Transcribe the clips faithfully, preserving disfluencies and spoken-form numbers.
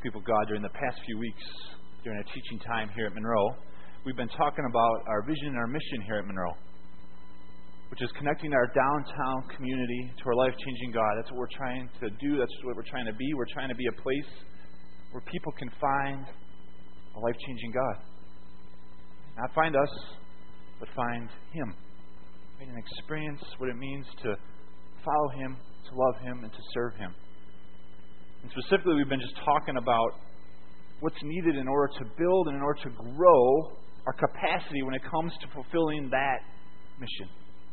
people of God, during the past few weeks, during our teaching time here at Monroe, we've been talking about our vision and our mission here at Monroe, which is connecting our downtown community to our life-changing God. That's what we're trying to do. That's what we're trying to be. We're trying to be a place where people can find a life-changing God. Not find us, but find Him. And experience what it means to follow Him, to love Him, and to serve Him. And specifically, we've been just talking about what's needed in order to build and in order to grow our capacity when it comes to fulfilling that mission.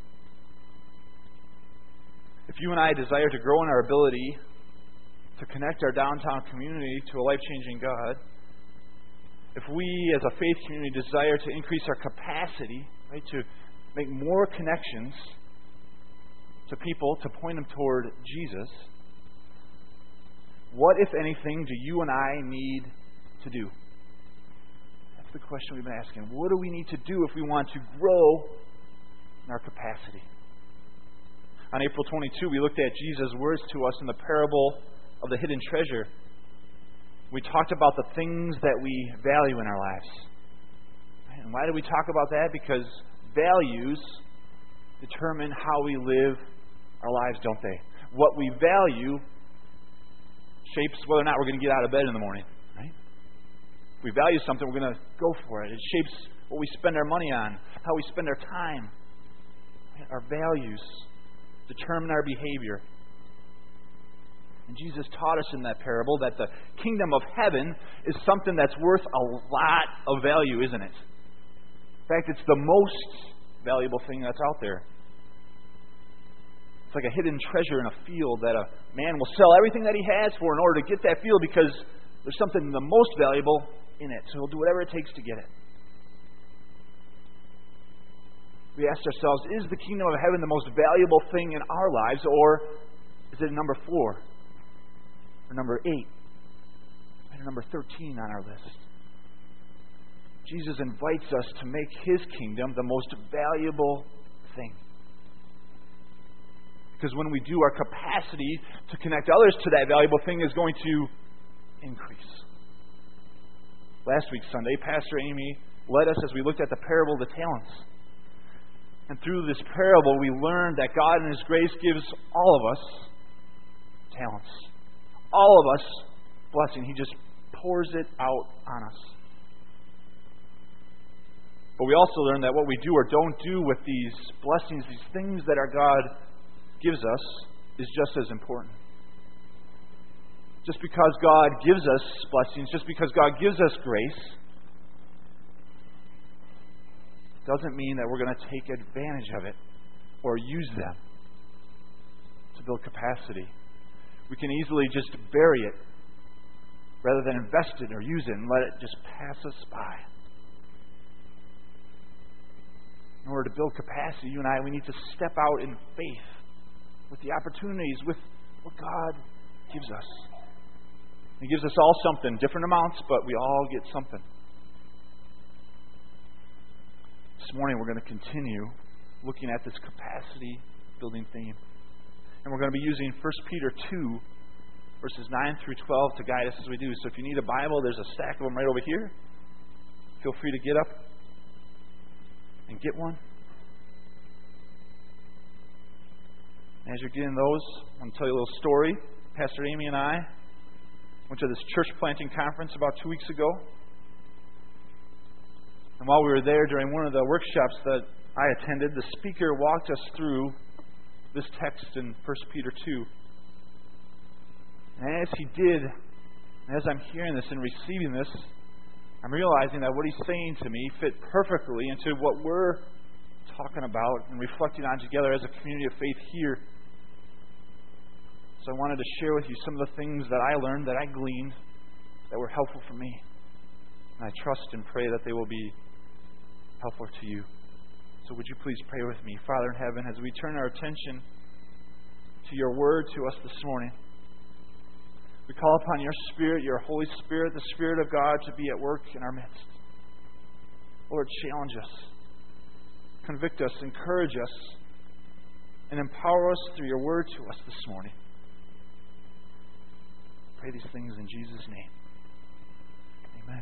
If you and I desire to grow in our ability to connect our downtown community to a life-changing God, if we as a faith community desire to increase our capacity, right, to make more connections to people, to point them toward Jesus, what, if anything, do you and I need to do? That's the question we've been asking. What do we need to do if we want to grow in our capacity? On April twenty-second, we looked at Jesus' words to us in the parable of the hidden treasure. We talked about the things that we value in our lives. And why do we talk about that? Because values determine how we live our lives, don't they? What we value shapes whether or not we're going to get out of bed in the morning, right? If we value something, we're going to go for it. It shapes what we spend our money on, how we spend our time. Our values determine our behavior. And Jesus taught us in that parable that the kingdom of heaven is something that's worth a lot of value, isn't it? In fact, it's the most valuable thing that's out there. It's like a hidden treasure in a field that a man will sell everything that he has for in order to get that field because there's something the most valuable in it. So he'll do whatever it takes to get it. We asked ourselves, is the kingdom of heaven the most valuable thing in our lives, or is it number four, or number eight, or number thirteen on our list? Jesus invites us to make His kingdom the most valuable thing. Because when we do, our capacity to connect others to that valuable thing is going to increase. Last week, Sunday, Pastor Amy led us as we looked at the parable of the talents. And through this parable, we learned that God in His grace gives all of us talents. All of us blessing. He just pours it out on us. But we also learned that what we do or don't do with these blessings, these things that our God gives us, is just as important. Just because God gives us blessings, just because God gives us grace, doesn't mean that we're going to take advantage of it or use them to build capacity. We can easily just bury it rather than invest it or use it and let it just pass us by. In order to build capacity, you and I, we need to step out in faith with the opportunities, with what God gives us. He gives us all something, different amounts, but we all get something. This morning we're going to continue looking at this capacity building theme. And we're going to be using First Peter two, verses nine through twelve to guide us as we do. So if you need a Bible, there's a stack of them right over here. Feel free to get up and get one. And as you're getting those, I'm going to tell you a little story. Pastor Amy and I went to this church planting conference about two weeks ago. And while we were there during one of the workshops that I attended, the speaker walked us through this text in First Peter two. And as he did, as I'm hearing this and receiving this, I'm realizing that what he's saying to me fit perfectly into what we're talking about and reflecting on together as a community of faith here. So I wanted to share with you some of the things that I learned, that I gleaned, that were helpful for me. And I trust and pray that they will be helpful to you. So would you please pray with me? Father in heaven, as we turn our attention to your word to us this morning, we call upon your Spirit, your Holy Spirit, the Spirit of God, to be at work in our midst. Lord, challenge us, convict us, encourage us, and empower us through your word to us this morning. Pray these things in Jesus' name. Amen.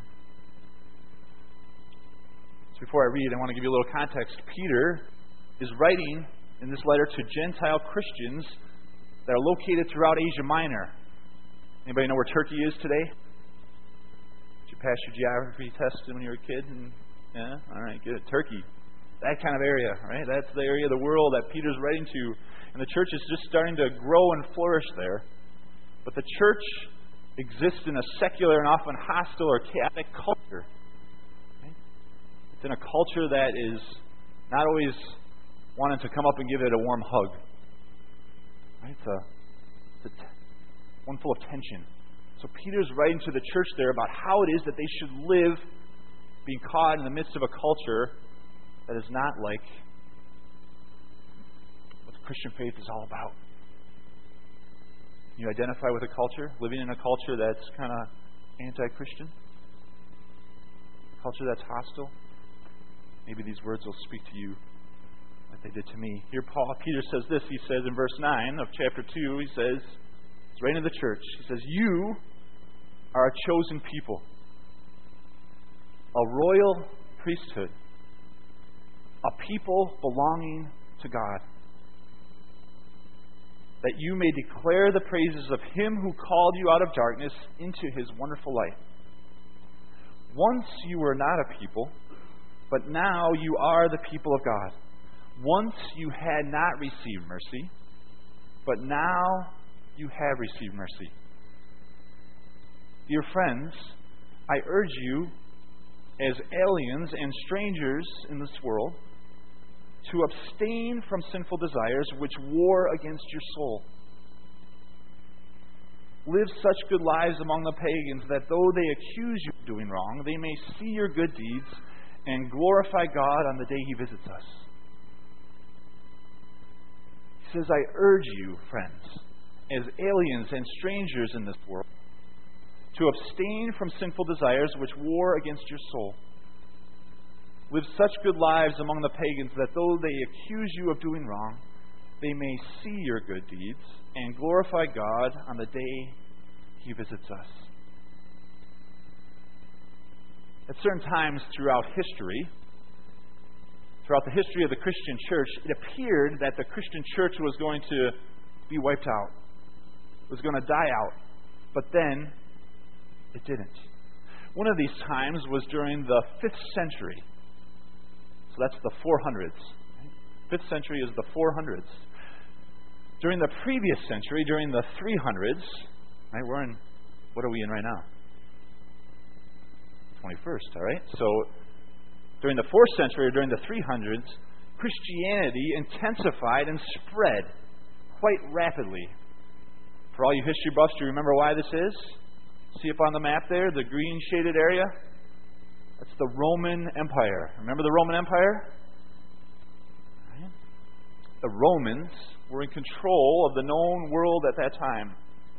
So before I read, I want to give you a little context. Peter is writing in this letter to Gentile Christians that are located throughout Asia Minor. Anybody know where Turkey is today? Did you pass your geography test when you were a kid? And, yeah? All right, good. Turkey. That kind of area, right? That's the area of the world that Peter's writing to. And the church is just starting to grow and flourish there. But the church exists in a secular and often hostile or chaotic culture. Right? It's in a culture that is not always wanting to come up and give it a warm hug. Right? It's, a, it's a t- one full of tension. So Peter's writing to the church there about how it is that they should live being caught in the midst of a culture that is not like what the Christian faith is all about. You identify with a culture, living in a culture that's kind of anti-Christian, a culture that's hostile. Maybe these words will speak to you like they did to me. Here, Paul Peter says this. He says in verse nine of chapter two, he says, he's writing to the church. He says, "You are a chosen people, a royal priesthood, a people belonging to God, that you may declare the praises of Him who called you out of darkness into His wonderful light. Once you were not a people, but now you are the people of God. Once you had not received mercy, but now you have received mercy. Dear friends, I urge you, as aliens and strangers in this world, to abstain from sinful desires which war against your soul. Live such good lives among the pagans that though they accuse you of doing wrong, they may see your good deeds and glorify God on the day He visits us." He says, "I urge you, friends, as aliens and strangers in this world, to abstain from sinful desires which war against your soul. Live such good lives among the pagans that though they accuse you of doing wrong, they may see your good deeds and glorify God on the day He visits us." At certain times throughout history, throughout the history of the Christian church, it appeared that the Christian church was going to be wiped out, was going to die out. But then, it didn't. One of these times was during the fifth century. So that's the four hundreds. Fifth century is the four hundreds. During the previous century, during the three hundreds, right, we're in, what are we in right now? twenty-first, all right? So during the fourth century, or during the three hundreds, Christianity intensified and spread quite rapidly. For all you history buffs, do you remember why this is? See up on the map there, the green shaded area? That's the Roman Empire. Remember the Roman Empire? Right. The Romans were in control of the known world at that time.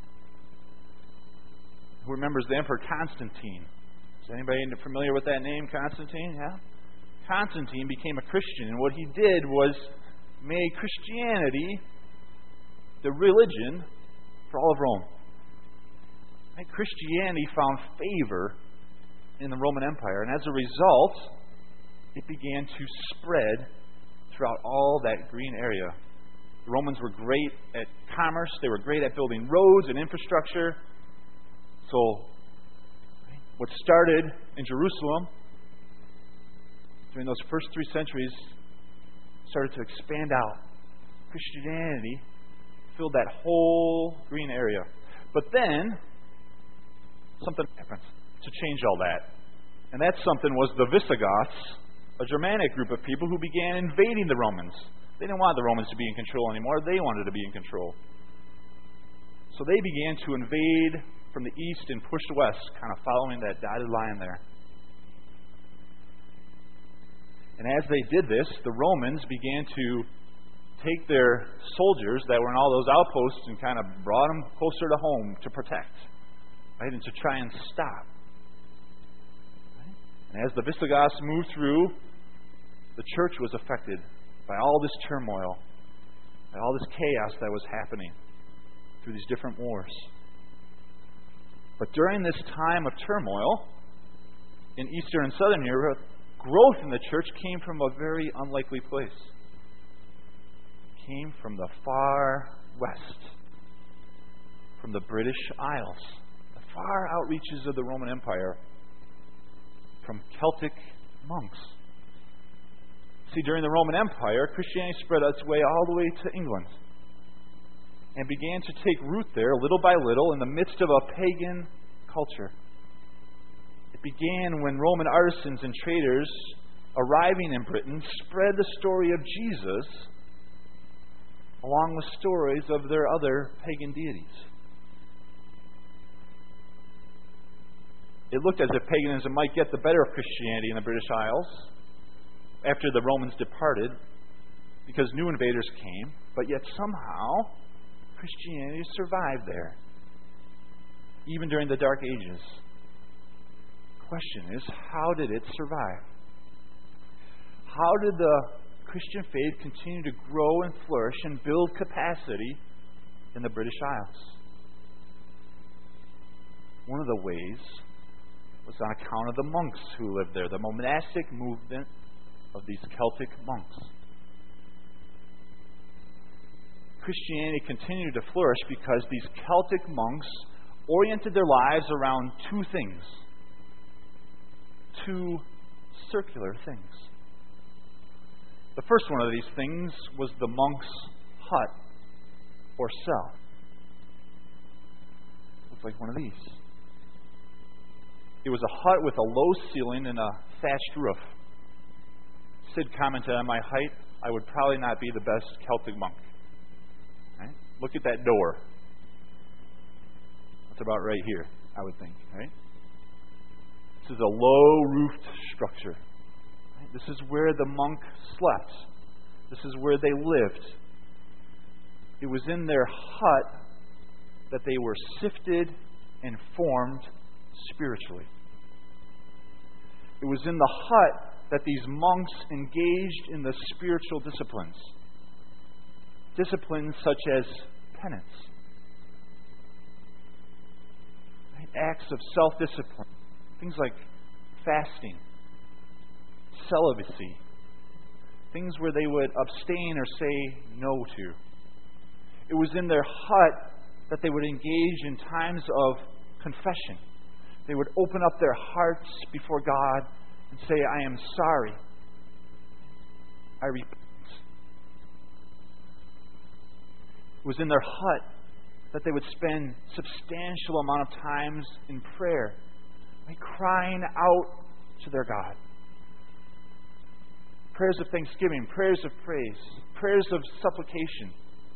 Who remembers the Emperor Constantine? Is anybody familiar with that name, Constantine? Yeah? Constantine became a Christian, and what he did was made Christianity the religion for all of Rome. Right? Christianity found favor in the Roman Empire, and as a result, it began to spread throughout all that green area. The Romans were great at commerce, they were great at building roads and infrastructure. So, what started in Jerusalem during those first three centuries started to expand out. Christianity filled that whole green area. But then, something happened to change all that. And that something was the Visigoths, a Germanic group of people who began invading the Romans. They didn't want the Romans to be in control anymore. They wanted to be in control. So they began to invade from the east and push west, kind of following that dotted line there. And as they did this, the Romans began to take their soldiers that were in all those outposts and kind of brought them closer to home to protect, right, and to try and stop. Right? And as the Visigoths moved through, the church was affected by all this turmoil, by all this chaos that was happening through these different wars. But during this time of turmoil, in Eastern and Southern Europe, growth in the church came from a very unlikely place. It came from the far west, from the British Isles, the far outreaches of the Roman Empire, from Celtic monks. See, during the Roman Empire, Christianity spread its way all the way to England and began to take root there little by little in the midst of a pagan culture. It began when Roman artisans and traders arriving in Britain spread the story of Jesus along with stories of their other pagan deities. It looked as if paganism might get the better of Christianity in the British Isles after the Romans departed, because new invaders came, but yet somehow Christianity survived there, even during the Dark Ages. The question is, how did it survive? How did the Christian faith continue to grow and flourish and build capacity in the British Isles? One of the ways was on account of the monks who lived there, the monastic movement of these Celtic monks. Christianity continued to flourish because these Celtic monks oriented their lives around two things, two circular things. The first one of these things was the monk's hut or cell. Looks like one of these. It was a hut with a low ceiling and a thatched roof. Sid commented on my height. I would probably not be the best Celtic monk. Right? Look at that door. That's about right here, I would think. Right? This is a low-roofed structure. Right? This is where the monk slept. This is where they lived. It was in their hut that they were sifted and formed spiritually. It was in the hut that these monks engaged in the spiritual disciplines. Disciplines such as penance, right? Acts of self-discipline, things like fasting, celibacy, things where they would abstain or say no to. It was in their hut that they would engage in times of confession. They would open up their hearts before God and say, I am sorry. I repent. It was in their hut that they would spend substantial amount of times in prayer, like crying out to their God. Prayers of thanksgiving, prayers of praise, prayers of supplication.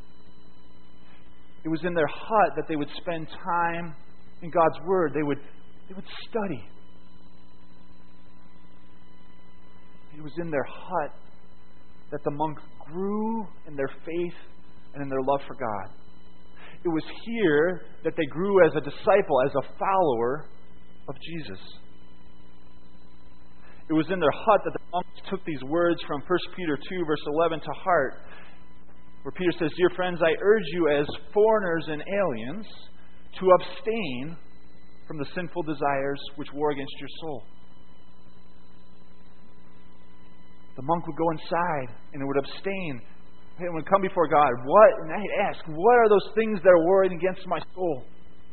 It was in their hut that they would spend time in God's Word. They would They would study. It was in their hut that the monks grew in their faith and in their love for God. It was here that they grew as a disciple, as a follower of Jesus. It was in their hut that the monks took these words from First Peter two, verse eleven to heart, where Peter says, Dear friends, I urge you as foreigners and aliens to abstain from the sinful desires which war against your soul. The monk would go inside and it would abstain. And would come before God. What? And I'd ask, what are those things that are warring against my soul?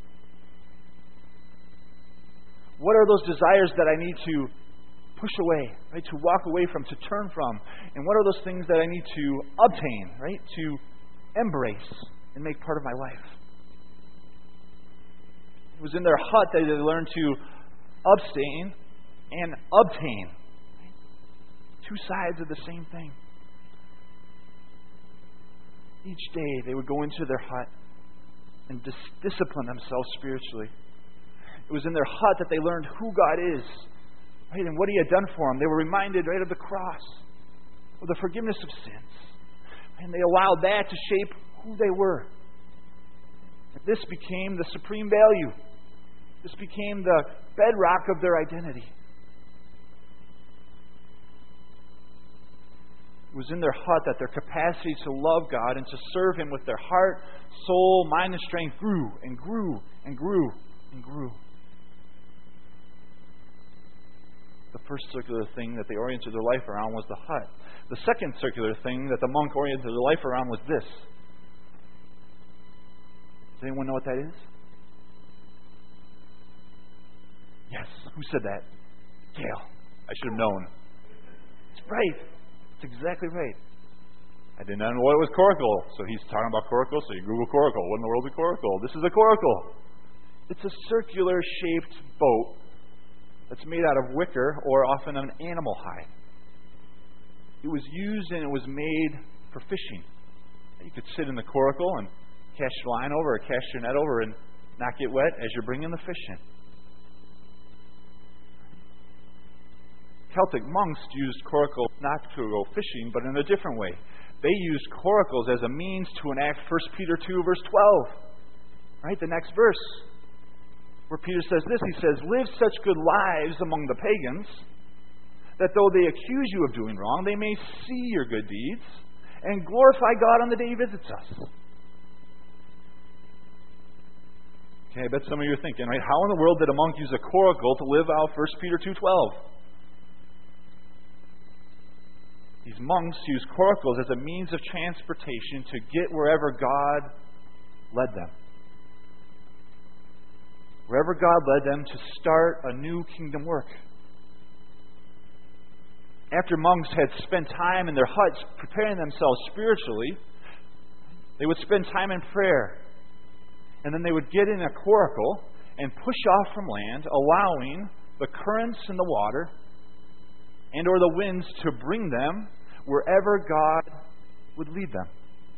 What are those desires that I need to push away, right? To walk away from, to turn from? And what are those things that I need to obtain, right? To embrace and make part of my life? It was in their hut that they learned to abstain and obtain. Two sides of the same thing. Each day they would go into their hut and dis- discipline themselves spiritually. It was in their hut that they learned who God is, right, and what He had done for them. They were reminded, right, of the cross, of the forgiveness of sins. And they allowed that to shape who they were. And this became the supreme value. This became the bedrock of their identity. It was in their hut that their capacity to love God and to serve Him with their heart, soul, mind, and strength grew and grew and grew and grew. The first circular thing that they oriented their life around was the hut. The second circular thing that the monk oriented their life around was this. Does anyone know what that is? Yes. Who said that? Gail. I should have known. It's right. It's exactly right. I did not know what it was coracle. So he's talking about coracle, so you Google coracle. What in the world is a coracle? This is a coracle. It's a circular-shaped boat that's made out of wicker or often an animal hide. It was used and it was made for fishing. You could sit in the coracle and cast your line over or cast your net over and not get wet as you're bringing the fish in. Celtic monks used coracle not to go fishing, but in a different way. They used coracles as a means to enact First Peter two, verse twelve. Right? The next verse, where Peter says this, he says, "Live such good lives among the pagans, that though they accuse you of doing wrong, they may see your good deeds and glorify God on the day He visits us." Okay, I bet some of you are thinking, right? How in the world did a monk use a coracle to live out First Peter two twelve? These monks used coracles as a means of transportation to get wherever God led them. Wherever God led them to start a new kingdom work. After monks had spent time in their huts preparing themselves spiritually, they would spend time in prayer. And then they would get in a coracle and push off from land, allowing the currents in the water and or the winds to bring them wherever God would lead them.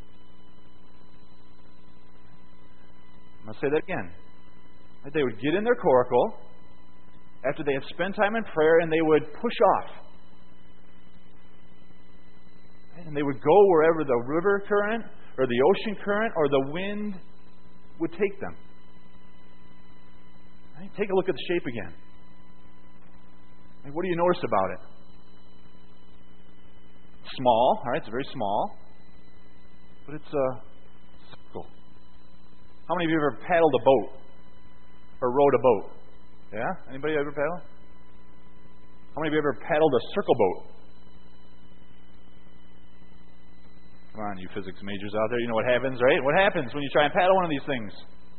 I'll say that again. They would get in their coracle after they had spent time in prayer, and they would push off. And they would go wherever the river current or the ocean current or the wind would take them. Right? Take a look at the shape again. Right? What do you notice about it? Small, all right, it's very small, but it's a circle. How many of you have ever paddled a boat or rowed a boat? Yeah? Anybody ever paddle? How many of you ever paddled a circle boat? Come on, you physics majors out there, you know what happens, right? What happens when you try and paddle one of these things?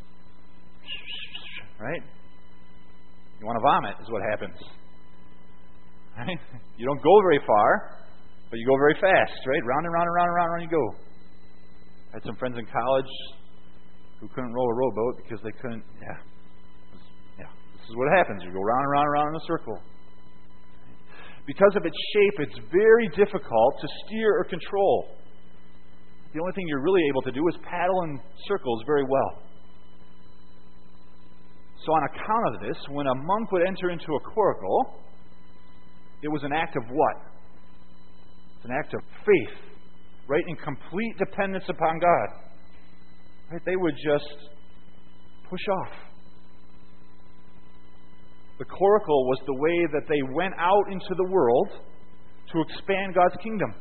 Right? You want to vomit is what happens. Right? You don't go very far, but you go very fast, right? Round and round and round and round and round you go. I had some friends in college who couldn't row a rowboat because they couldn't, yeah. Was, yeah. This is what happens. You go round and round and round in a circle. Because of its shape, it's very difficult to steer or control. The only thing you're really able to do is paddle in circles very well. So on account of this, when a monk would enter into a coracle, it was an act of what? It's an act of faith, right? In complete dependence upon God. Right? They would just push off. The coracle was the way that they went out into the world to expand God's kingdom.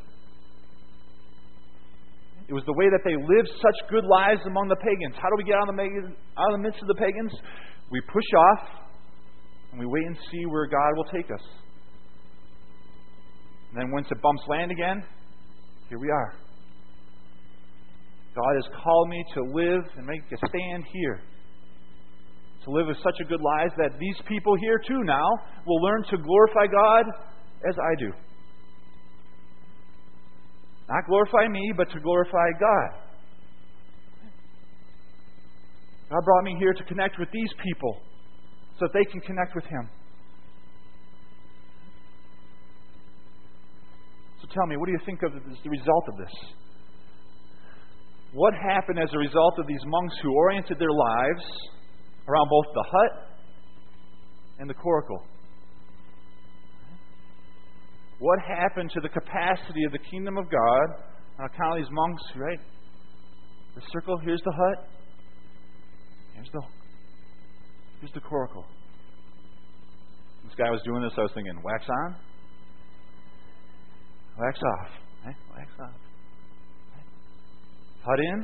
It was the way that they lived such good lives among the pagans. How do we get out of the, out of the midst of the pagans? We push off and we wait and see where God will take us. And then once it bumps land again, here we are. God has called me to live and make a stand here. To live with such a good life that these people here too now will learn to glorify God as I do. Not glorify me, but to glorify God. God brought me here to connect with these people so that they can connect with Him. So tell me, what do you think of the result of this? What happened as a result of these monks who oriented their lives around both the hut and the coracle? What happened to the capacity of the kingdom of God on account of these monks, right? The circle, here's the hut, here's the here's the coracle. This guy was doing this, I was thinking, wax on, wax off, right? Wax off. Right? Hut in,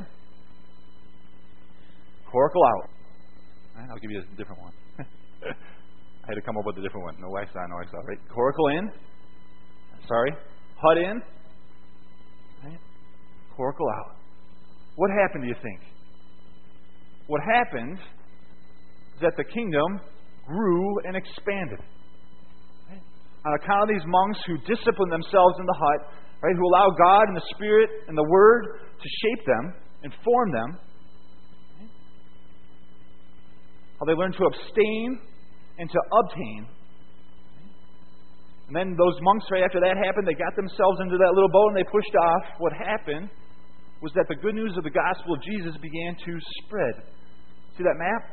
coracle out. Right? I'll give you a different one. I had to come up with a different one. No wax on, no wax off. Right? Coracle in. Sorry. Hut in. Right? Coracle out. What happened, do you think? What happened is that the kingdom grew and expanded. Right? On account of these monks who disciplined themselves in the hut, right, who allow God and the Spirit and the Word to shape them and form them, right? How they learned to abstain and to obtain. Right? And then those monks, right after that happened, they got themselves into that little boat and they pushed off. What happened was that the good news of the gospel of Jesus began to spread. See that map?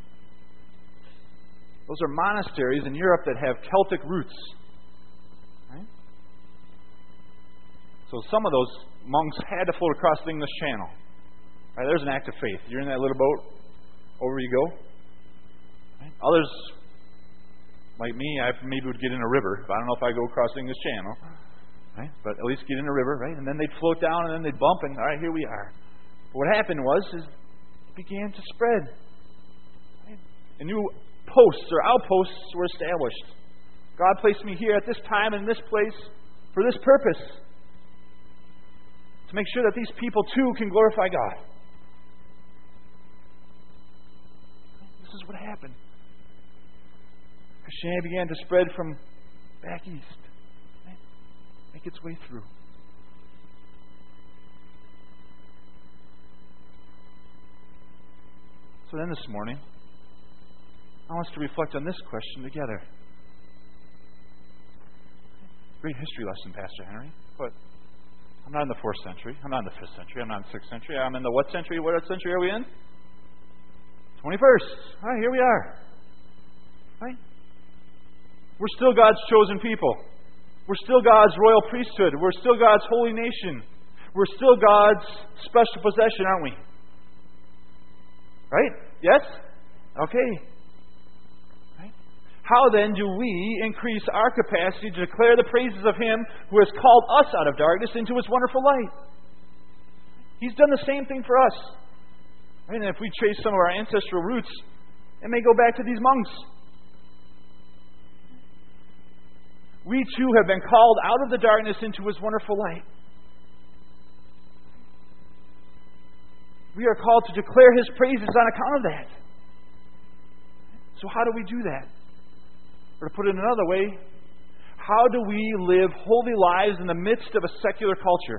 Those are monasteries in Europe that have Celtic roots. Right? So some of those monks had to float across the English Channel. Right, there's an act of faith. You're in that little boat, over you go. Right? Others, like me, I maybe would get in a river. But I don't know if I go across the English Channel. Right? But at least get in a river, right? And then they'd float down, and then they'd bump, and all right, here we are. But what happened was, is it began to spread. Right? And new posts or outposts were established. God placed me here at this time and in this place for this purpose. To make sure that these people too can glorify God. This is what happened. Christianity began to spread from back east. Right? Make its way through. So then this morning, I want us to reflect on this question together. Great history lesson, Pastor Henry. But I'm not in the fourth century. I'm not in the fifth century. I'm not in the sixth century. I'm in the what century? What century are we in? twenty-first. All right, here we are. Right? We're still God's chosen people. We're still God's royal priesthood. We're still God's holy nation. We're still God's special possession, aren't we? Right? Yes? Okay. Right? How then do we increase our capacity to declare the praises of Him who has called us out of darkness into His wonderful light? He's done the same thing for us. Right? And if we trace some of our ancestral roots, it may go back to these monks. We too have been called out of the darkness into His wonderful light. We are called to declare His praises on account of that. So how do we do that? Or to put it another way, how do we live holy lives in the midst of a secular culture?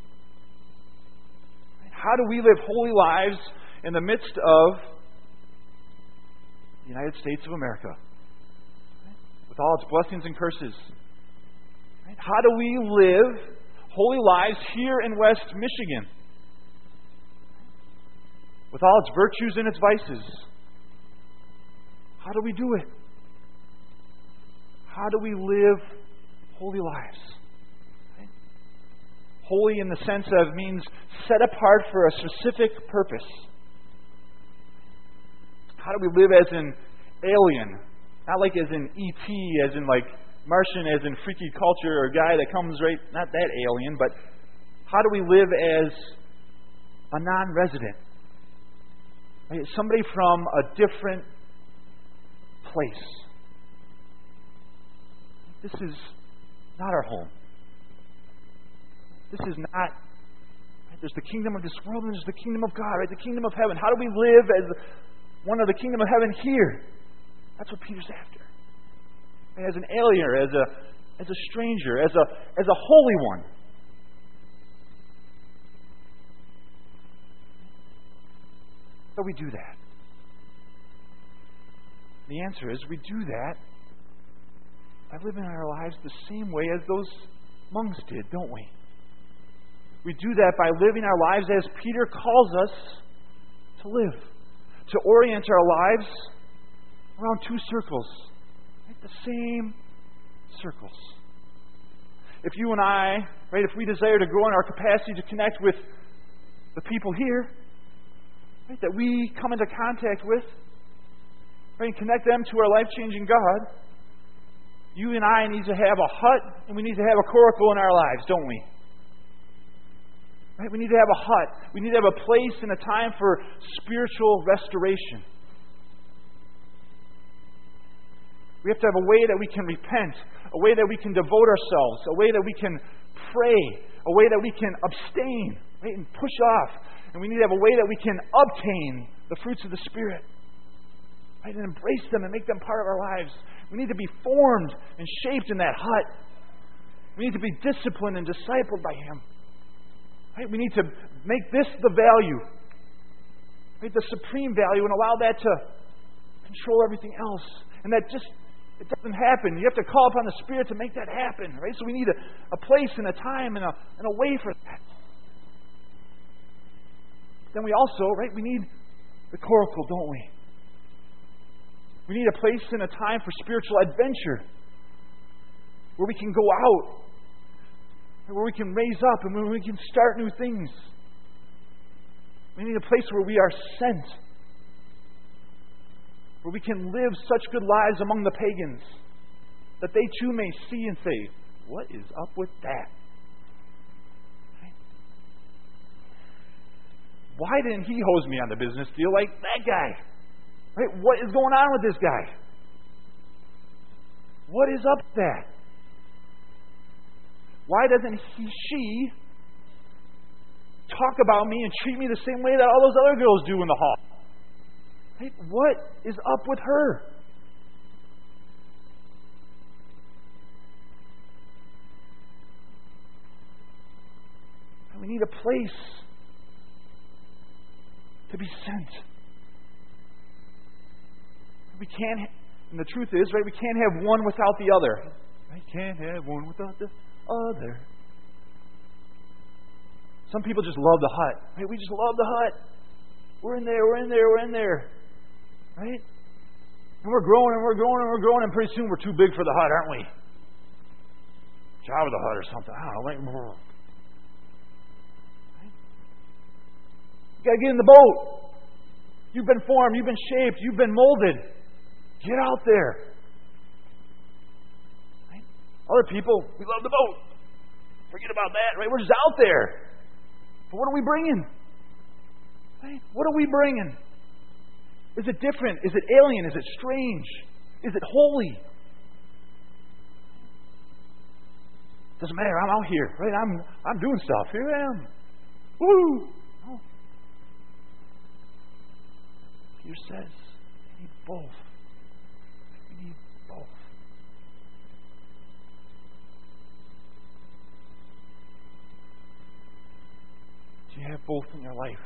How do we live holy lives in the midst of the United States of America? With all its blessings and curses. How do we live holy lives here in West Michigan? With all its virtues and its vices. How do we do it? How do we live holy lives? Right? Holy in the sense of means set apart for a specific purpose. How do we live as an alien? Not like as in E T, as in like Martian, as in freaky culture or guy that comes right, not that alien, but how do we live as a non-resident? Right? Somebody from a different place. This is not our home. This is not. Right? There's the kingdom of this world and there's the kingdom of God, right? The kingdom of heaven. How do we live as one of the kingdom of heaven here? That's what Peter's after. Right? As an alien, as a as a stranger, as a as a holy one. How do we do that? The answer is we do that by living our lives the same way as those monks did, don't we? We do that by living our lives as Peter calls us to live. To orient our lives around two circles. Right? The same circles. If you and I, right, if we desire to grow in our capacity to connect with the people here, right, that we come into contact with, right, and connect them to our life-changing God, you and I need to have a hut and we need to have a coracle in our lives, don't we? Right? We need to have a hut. We need to have a place and a time for spiritual restoration. We have to have a way that we can repent, a way that we can devote ourselves, a way that we can pray, a way that we can abstain, right, and push off. And we need to have a way that we can obtain the fruits of the Spirit, right, and embrace them and make them part of our lives. We need to be formed and shaped in that hut. We need to be disciplined and discipled by Him. Right? We need to make this the value, right, the supreme value, and allow that to control everything else. And that just, it doesn't happen. You have to call upon the Spirit to make that happen. Right? So we need a, a place and a time and a, and a way for that. Then we also, right, we need the coracle, don't we? We need a place and a time for spiritual adventure, where we can go out, where we can raise up, and where we can start new things. We need a place where we are sent, where we can live such good lives among the pagans that they too may see and say, "What is up with that?" Right? Why didn't he hose me on the business deal like that guy? Right? What is going on with this guy? What is up with that? Why doesn't he, she talk about me and treat me the same way that all those other girls do in the hall? Right? What is up with her? We need a place to be sent. We can't, and the truth is, right, we can't have one without the other. I can't have one without the other. Some people just love the hut. Right? We just love the hut. We're in there, we're in there, we're in there. Right? And we're growing and we're growing and we're growing, and pretty soon we're too big for the hut, aren't we? Jabba the Hutt or something. I don't know. Like, right? You got to get in the boat. You've been formed, you've been shaped, you've been molded. Get out there. Right? Other people, we love the boat. Forget about that, right? We're just out there. But what are we bringing? Right? What are we bringing? Is it different? Is it alien? Is it strange? Is it holy? Doesn't matter. I'm out here, right? I'm I'm doing stuff. Here I am. Woo! No. Peter says, we need both. We need both. Do you have both in your life?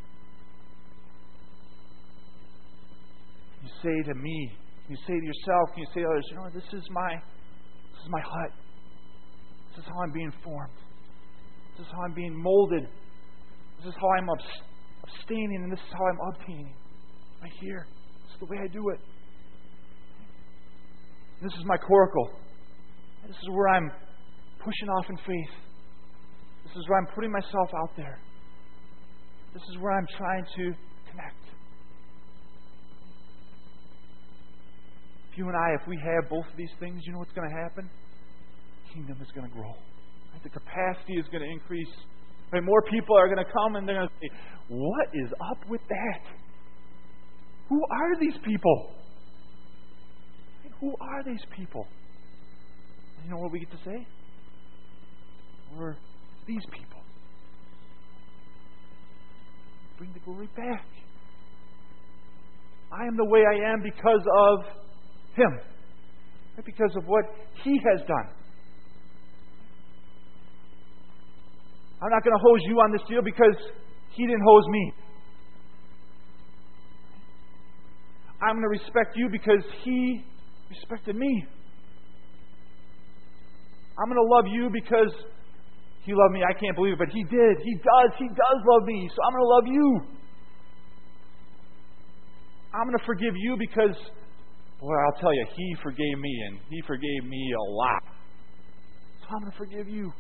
Can you say to me, can you say to yourself, can you say to others, you know, this is my this is my hut. This is how I'm being formed. This is how I'm being molded. This is how I'm abstaining, and this is how I'm obtaining. Right here. This is the way I do it. This is my coracle. This is where I'm pushing off in faith. This is where I'm putting myself out there. This is where I'm trying to connect. If you and I, if we have both of these things, you know what's going to happen? The kingdom is going to grow. Right? The capacity is going to increase. Right? More people are going to come and they're going to say, what is up with that? Who are these people? Right? Who are these people? And you know what we get to say? We're these people. Bring the glory back. I am the way I am because of Him. Right? Because of what He has done. I'm not going to hose you on this deal because He didn't hose me. I'm going to respect you because He respected me. I'm going to love you because He loved me. I can't believe it, but He did. He does. He does love me. So I'm going to love you. I'm going to forgive you because, boy, I'll tell you, He forgave me, and He forgave me a lot. So I'm going to forgive you.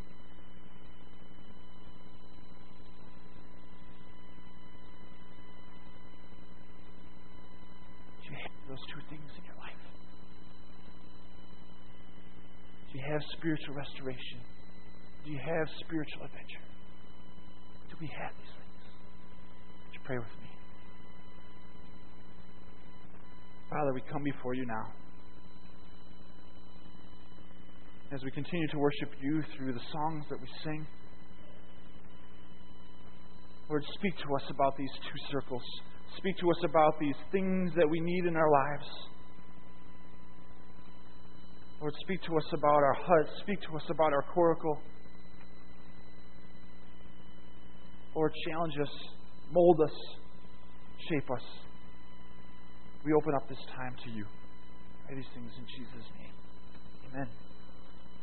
Those two things in your life. Do you have spiritual restoration? Do you have spiritual adventure? Do we have these things? Would you pray with me? Father, we come before you now. As we continue to worship you through the songs that we sing, Lord, speak to us about these two circles. Speak to us about these things that we need in our lives. Lord, speak to us about our hut. Speak to us about our coracle. Lord, challenge us, mold us, shape us. We open up this time to you. I pray these things in Jesus' name. Amen.